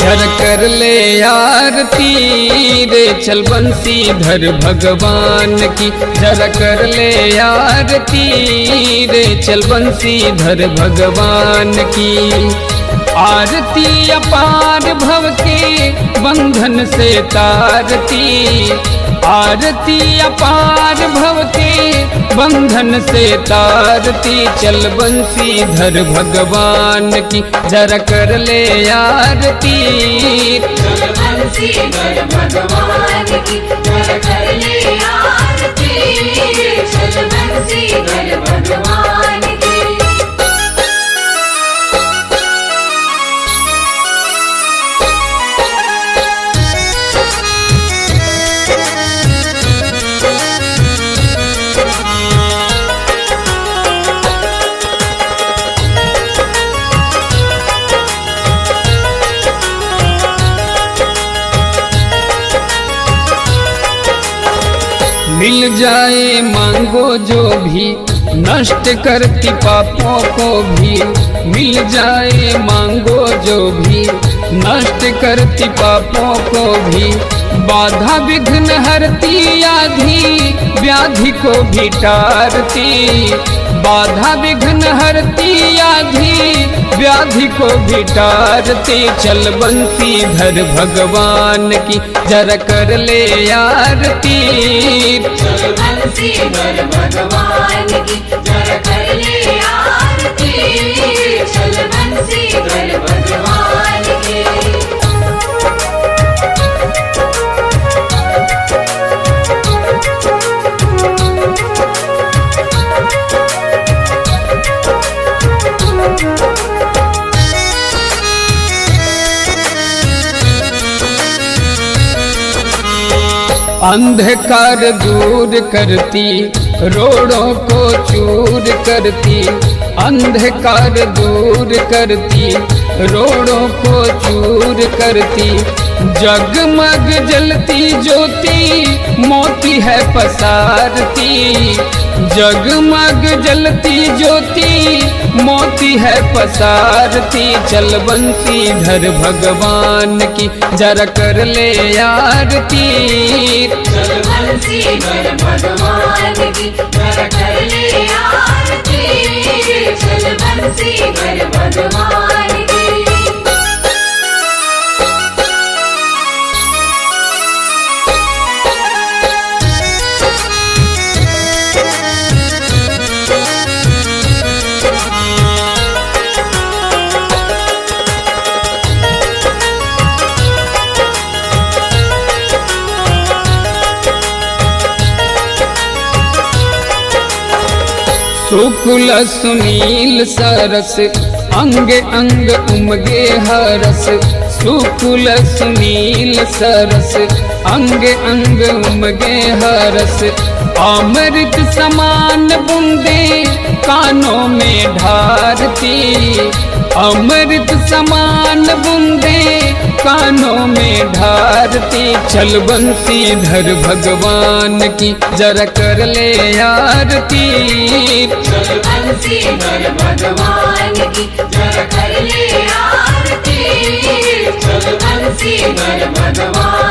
धर कर ले आरती रे चल बंसीधर भगवान की, धर कर ले आरती रे चल बंसीधर भगवान की। आरती अपार भव के बंधन से तारती, आरती अपार भव के बंधन से तारती, चल बंसीधर भगवान की, जरा कर ले आरती। चल बंसीधर भगवान की, जरा कर ले आरती। चल बंसीधर भगवान की। मिल जाए मांगो जो भी नष्ट करती पापों को भी, मिल जाए मांगो जो भी नष्ट करती पापों को भी, बाधा विघ्न हरती आधी व्याधि को भी टारती, बाधा विघ्न हरती आधी व्याधि को भी टारती, चल बंसीधर भगवान की, जरा कर ले आरती। चल बंसीधर भगवान की, जरा कर ले आरती। चल बंसीधर भगवान की। अंधकार दूर करती रोड़ों को चूर करती, अंधकार दूर करती रोड़ों को चूर करती, जगमग जलती ज्योति मोती है पसारती, जगमग जलती ज्योति मोती है पसारती, चल बंसीधर भगवान की, जरा कर ले आरती। चल बंसीधर भगवान की, जरा कर ले आरती। चल बंसीधर भगवान की। शुक्ल सुनील सरस अंग अंग उमगे हरस, शुक्ल सुनील सरस अंग अंग उमगे हरस, अमृत समान बूंदे कानों में ढारती, अमृत समान बूंदे कानों में ढारती, चल बंसीधर भगवान की, जरा कर ले आरती। चल बंसीधर भगवान की, जरा कर ले आरती। चल बंसीधर भगवान